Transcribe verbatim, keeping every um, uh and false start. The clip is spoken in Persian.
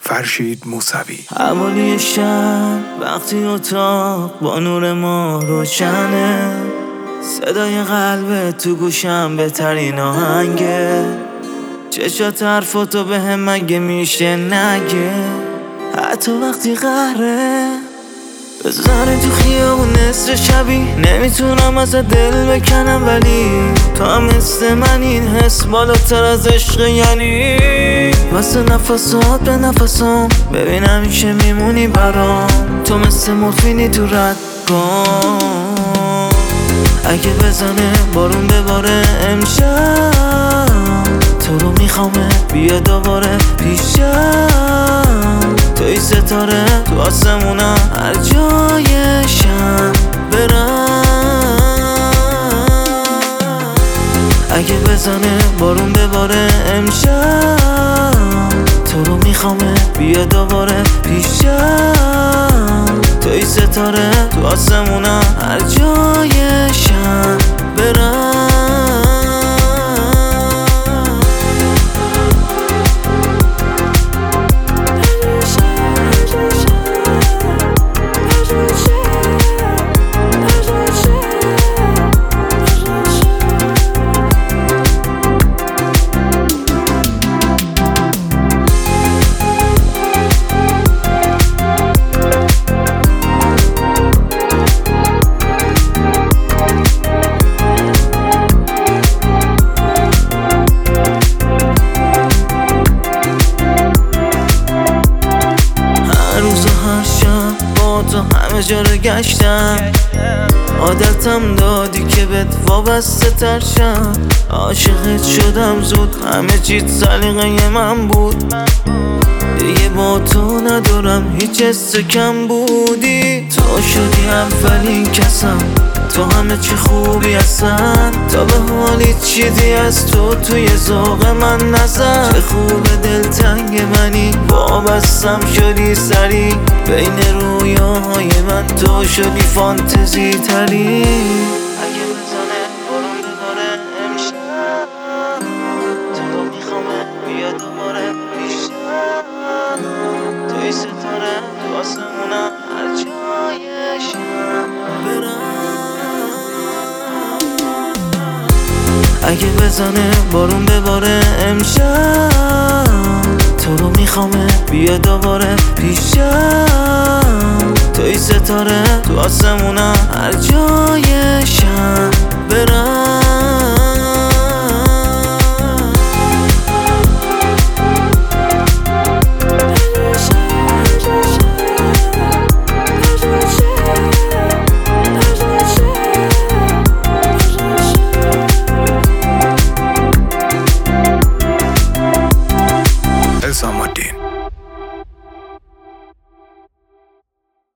فرشید موسوی. حوالی شب وقتی اتاق با نور ما روشنه، صدای قلب تو گوشم بهترین آهنگه، چشات حرفاتو به هم مگه میشه نگه، حتی وقتی قهره بزنه تو خیابون نصر شبی، نمیتونم از دل بکنم ولی تو هم مثل من این حس بالاتر از عشق، یعنی واسه نفسات به نفسام ببینم میشه میمونی برام، تو مثل مورفینی تو رگام. اگه بزنه بارون بباره امشب، تو رو میخوامه بیا دوباره پیشم، توی ستاره تو آسمونم هر جایشم برم. اگه بزنه بارون بباره امشب، تو رو میخوامه بیا دوباره پیشم، توی ستاره تو آسمونم هر جایشم برم. تو همه جا رو گشتم، عادتم دادی که بهت وابسته تر شم، عاشقت شدم زود، همه چیت سلیقه من بود، دیگه با تو ندارم هیچ حس کم بودی، تو شدی اولین کسم، تو همه چی خوبی هستن، تا به حالی چیزی از تو توی ذوق من نزن، چه خوب دلتنگ منی، وابستم شدی سری، بین رویاهای من تو شدی فانتزی تری. اگه بزنه بارون بباره امشب، تو رو میخوامه بیا دوباره پیشم، توی ستاره تو آسمونم هر جایشم برم. اگه بزنه بارون بباره امشب، تو رو میخوامه بیا دوباره پیشم، توی ستاره تو آسمونم هر جایشم برم. الزام الدین.